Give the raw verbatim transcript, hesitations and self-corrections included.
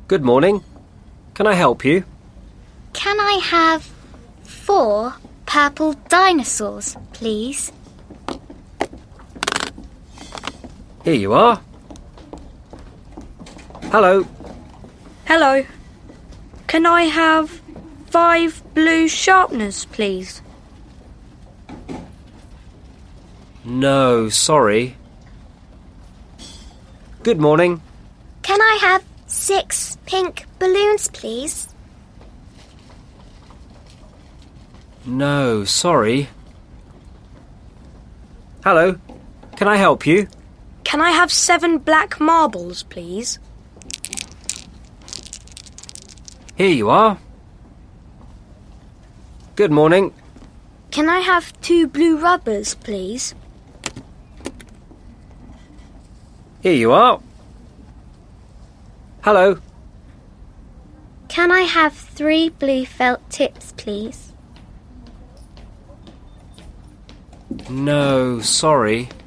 Good morning. Can I help you? Can I have four purple dinosaurs, please? Here you are. Hello. Hello. Can I have five blue sharpeners, please? No, sorry. Good morning. Can I have six pink balloons, please? No, sorry. Hello. Can I help you? Can I have seven black marbles, please? Here you are. Good morning. Can I have two blue rubbers, please? Here you are. Hello. Can I have three blue felt tips, please? No, sorry.